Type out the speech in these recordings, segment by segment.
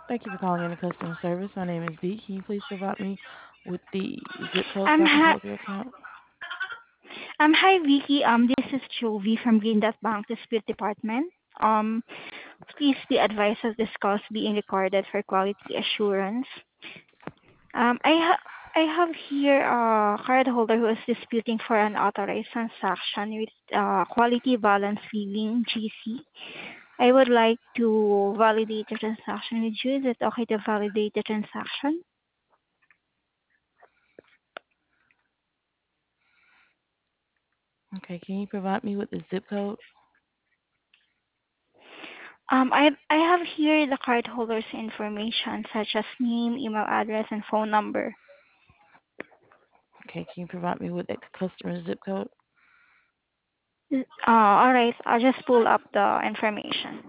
Thank you for calling in the customer service. My name is V. Can you please provide me with the zip code so I can pull Hi, up your account? hi, Vicky. This is Jovi from Green Dot Bank Dispute Department. Um, Please be advised that this call is being recorded for quality assurance. Um, I ha- I have here a cardholder who is disputing for an authorized transaction with Quality Balance Filling GC. I would like to validate the transaction with you. Is it okay to validate the transaction? Okay, can you provide me with the zip code? I have here the cardholder's information such as name, email address, and phone number. Okay, can you provide me with the customer zip code? All right, I'll just pull up the information.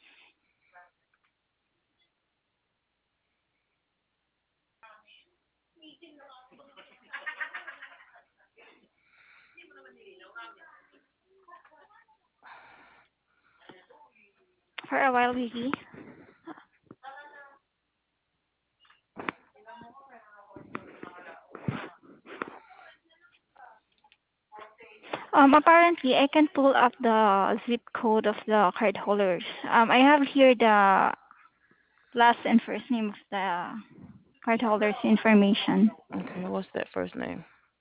For a while, Vicky. Apparently, I can pull up the zip code of the cardholders. I have here the last and first name of the cardholder's information. Okay, what's that first name?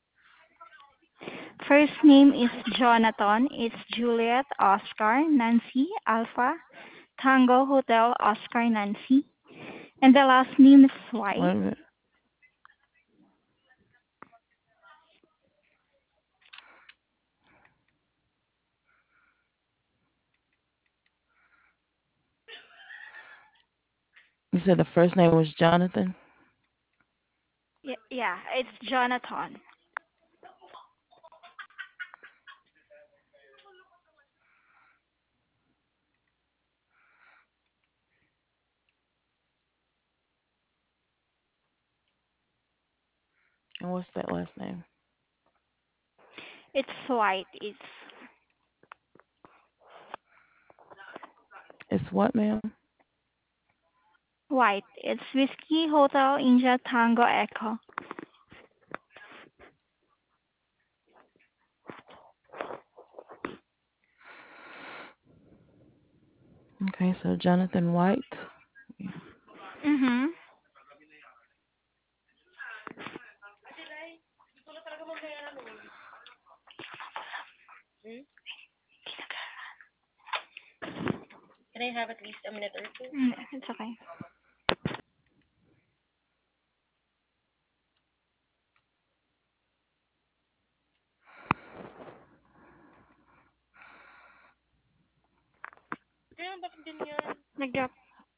First name is Jonathan. It's Juliet Oscar Nancy Alpha Tango Hotel Oscar Nancy. And the last name is Wait White. a minute. You said the first name was Jonathan? Yeah, it's Jonathan. And what's that last name? It's White. It's It's what, ma'am? White. It's Whiskey Hotel India Tango Echo. Okay, so Jonathan White. Mhm. It's okay. Nag-drop.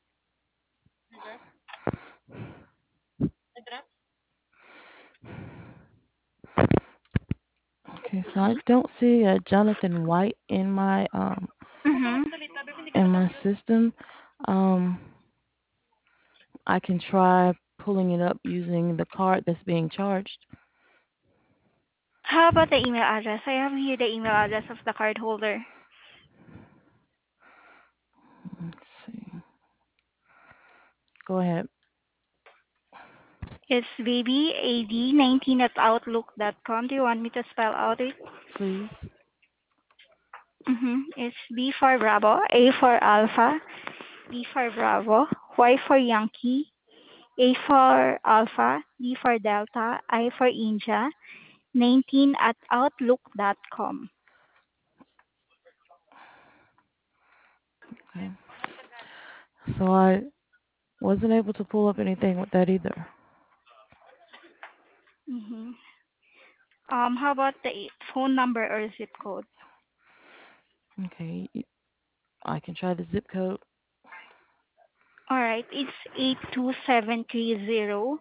Okay, so I don't see a Jonathan White Mhm. in my system. Um, I can try pulling it up using the card that's being charged. How about the email address? I have here the email address of the card holder. Let's see. Go ahead, It's babyad19 at outlook.com. Do you want me to spell out it? please. It's B for Bravo, A for Alpha, B for Bravo, Y for Yankee, A for Alpha, D for Delta, I for India, 19 at outlook.com. Okay. So I wasn't able to pull up anything with that either. Mm-hmm. How about the phone number or zip code? Okay, I can try the zip code All right, it's 82730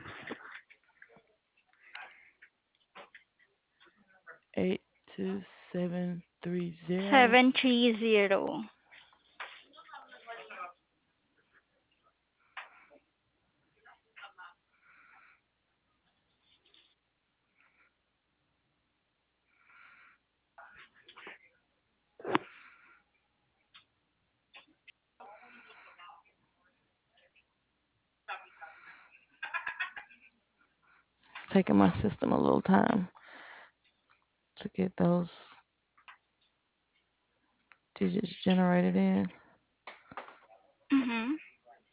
82730. 730. taking my system a little time to get those digits generated in. Mhm.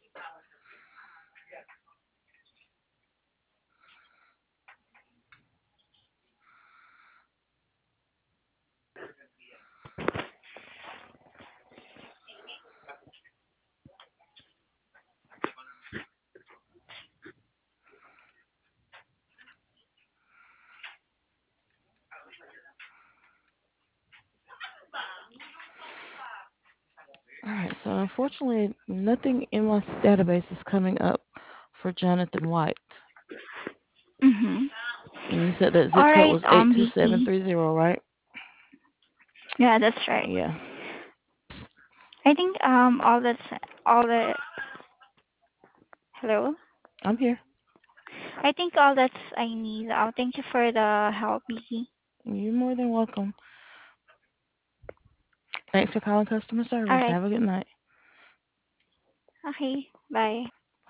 All right, so unfortunately, nothing in my database is coming up for Jonathan White. Mhm. And you said that All zip code right, was eight two seven Vicky. three zero, right? Yeah, that's right. Yeah, I think all the hello. I'm here. I think all that's I need. Thank you for the help, Vicky. You're more than welcome. Thanks for calling customer All service. right. Have a good night. Okay. Bye.